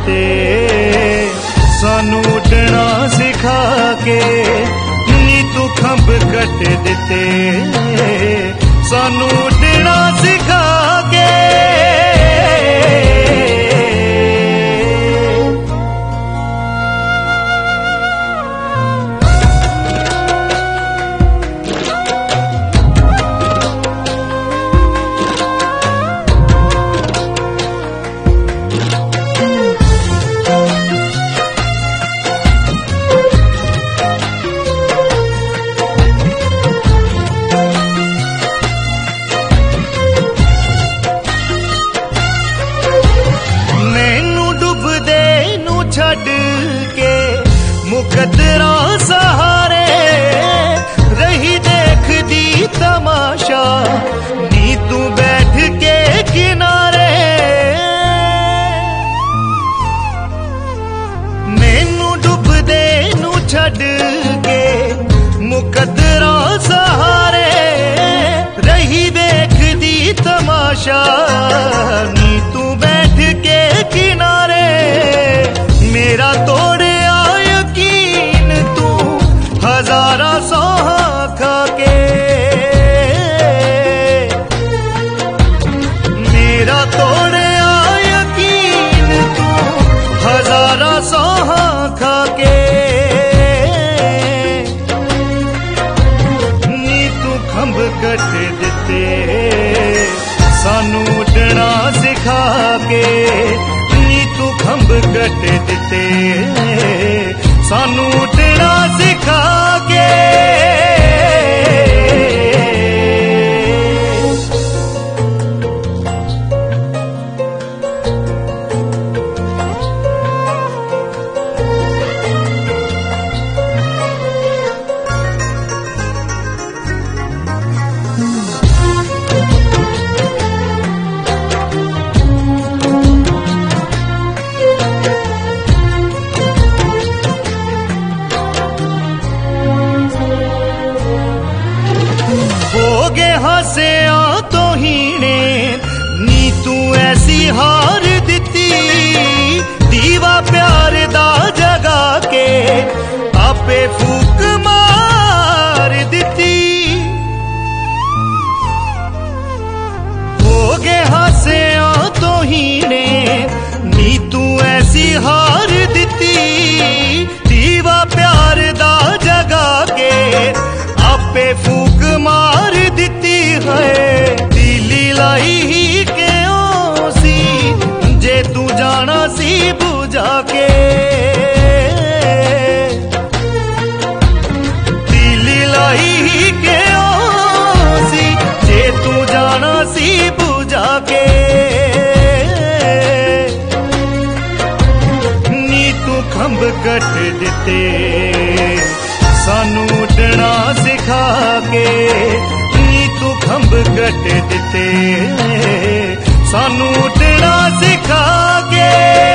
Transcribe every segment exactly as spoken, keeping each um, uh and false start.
दिते, सानू उड़ना सिखा के नी तू खंभ कट दिते, सानू उड़ना सिखा के। छड़ के मुकदरा सहारे रही देख दी तमाशा, नी तू बैठ के किनारे। मैनू डुब दे नू छड़ के मुकदरा सहारे रही देख दी तमाशा, नी तू बैठ के किनारे। मेरा तोड़िया यकीन तू हजारा सौहा खा के, मेरा तोड़िया यकीन तू हजारा सौहा खा के। नी तू खंभ कट दिते, सानू उड़ना सिखा के, तू खंभ कट दिते, सानू उड़ना सिखा के। हसिया तो हीने नी तू ऐसी हार दिती, दीवा प्यार दा जगा के आपे फूक मार दिती। हो गए हसिया तो हीने नी तू ऐसी हार दिती, दीवा प्यार दा जगा के आपे फूक मार दिती है। दिली लाई ही क्यों सी जे तू जाना सी बुझा के, दिली लाई ही क्यों सी जे तू जाना सी बुझा के। नी तू खंभ कट दिते, सानू उड़ना सिखा के, तू खंभ कट दिते, सानू उड़ना सिखा के।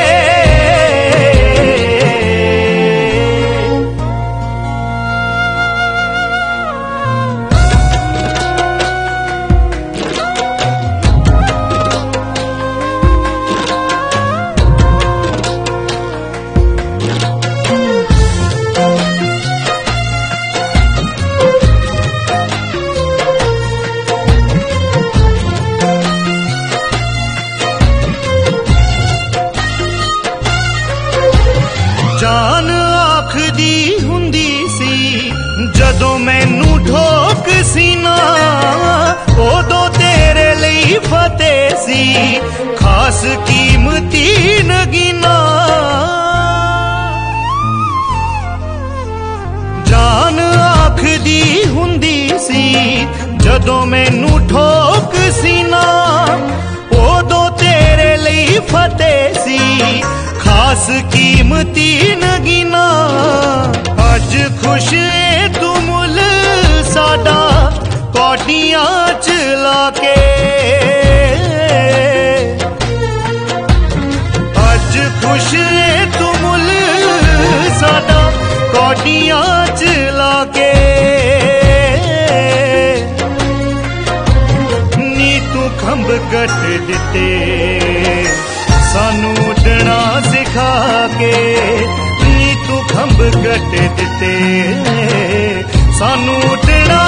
जान आखदी हुंदी सी जदों मैनू ठोक सी ना, उदों तेरे लई फतेह सी खास कीमती नगीना। जान आखदी हुंदी सी जदों मैनू ठोक सी ना, उदों तेरे लई फतेह सी खास कीमती नगीना। अज खुश है तू मुल साडा कौडियां चला के, अज खुश है तू मुल साडा कौडियां चला के। नी तू खंभ कट दिते, सानू उड़ना सिखा ਨੀ ਤੂੰ ਖੰਭ ਕੱਟ ਦਿੱਤੇ, ਸਾਨੂੰ ਉੱਡਣਾ